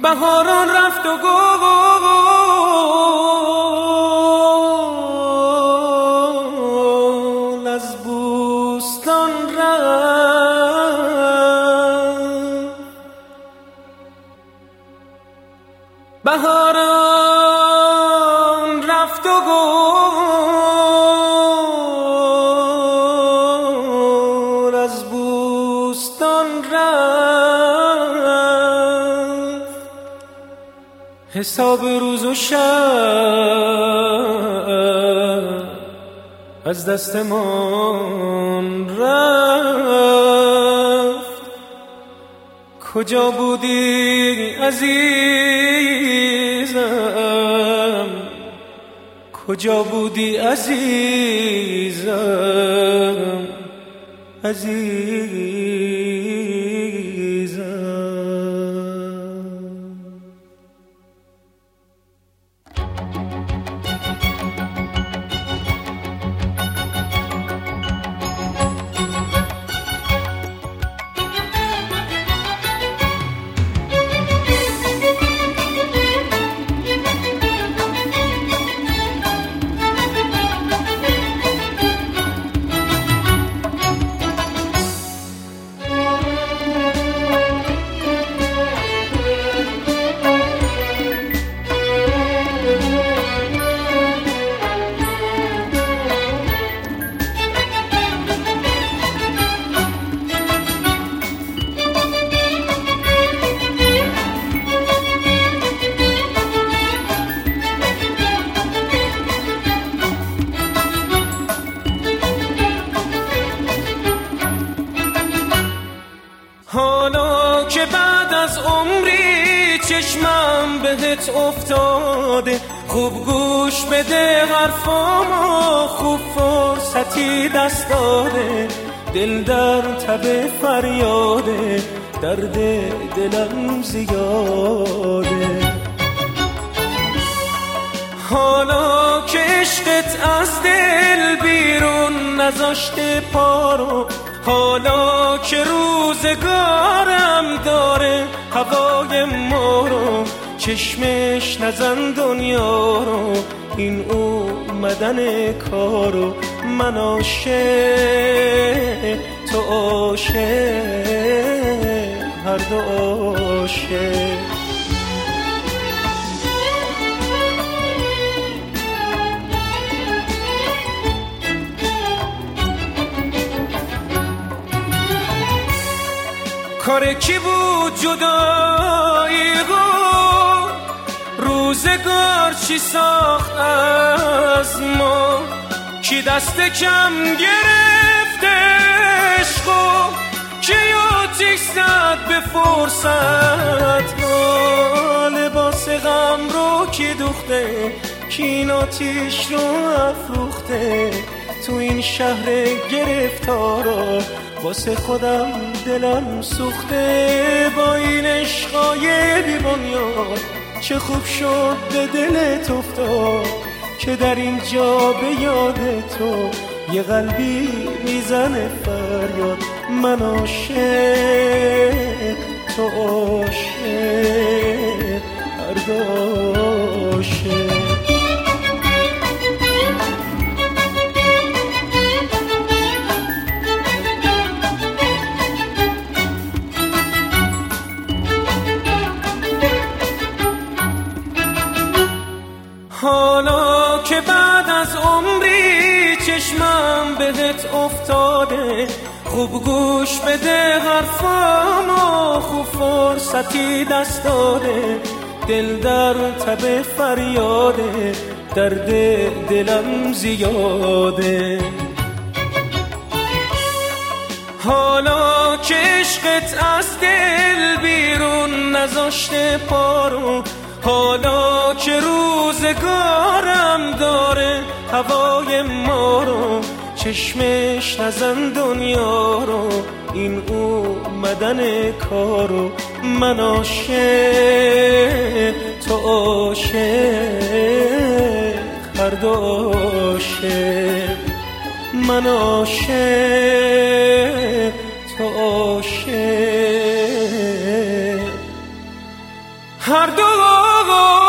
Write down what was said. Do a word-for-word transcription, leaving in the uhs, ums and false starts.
بهاران رفت و گل از بوستان رفت، بهاران رفت و گل از بوستان رفت، حساب روز و شب از دستمان رفت. کجا بودی عزیزم، کجا بودی عزیزم، عزیزم. حالا که بعد از عمری چشمم بهت افتاده، خوب گوش بده حرفامو، خوب فرصتی دست داده. دل در تب فریاده، درد دلم زیاده. حالا که عشقت از دل بیرون نذاشته پارو، حالا که روزگارم داره هوای ما رو، چشمش نزن دنیا رو، این اومدن کارو. من عاشق تو عاشق، هر دو عاشق. کار کی بود جدایی گو، روزگار چی ساخت از ما، کی دست کم گرفت عشقو، کی آتیش زد به فرصت ها. لباس غم رو کی دوخته، کی این آتیش رو افروخته. تو این شهر گرفتارا واسه خودم دلم سوخته. با این عشقای بی‌بنیاد چه خوب شد به دلت افتاد، که در اینجا به یاد تو یه قلبی میزنه فریاد. من عاشق تو عاشق، هر دو عاشق. حالا که بعد از عمری چشمم بهت افتاده، خوب گوش بده حرفامو، خوب فرصتی دست داده. دل در تب فریاده، درد دلم زیاده. حالا که عشقت از دل بیرون نذاشته پارو، حالا که روزگارم داره هوای ما رو، چشمش نزن دنیا رو، این اومدن کارو. من عاشق تو عاشق، هر دو عاشق. من عاشق تو عاشق، دو